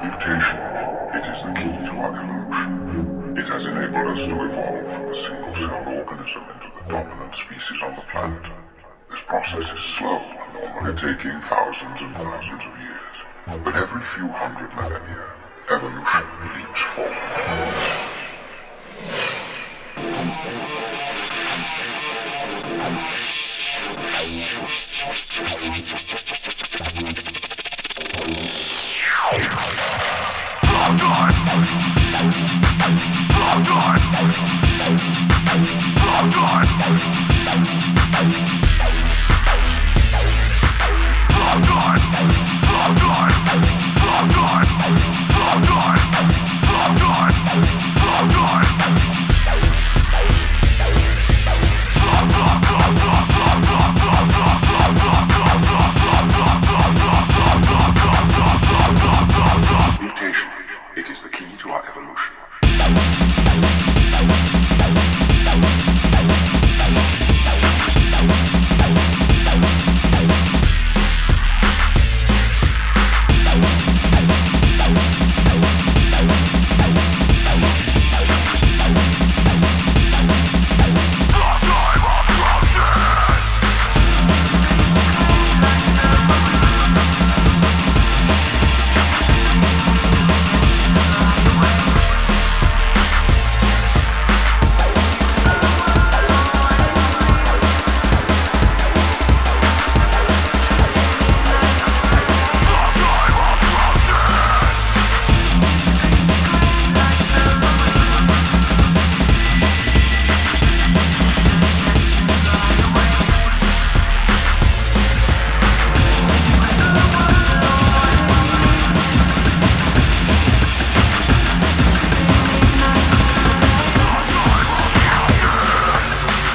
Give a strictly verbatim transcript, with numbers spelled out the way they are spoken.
Mutation. It is the key to our evolution. It has enabled us to evolve from a single-celled organism into the dominant species on the planet. This process is slow, normally taking thousands and thousands of years. But every few hundred millennia, evolution leaps forward. Long time. Long time. Long time. Long time. Long time. Long time.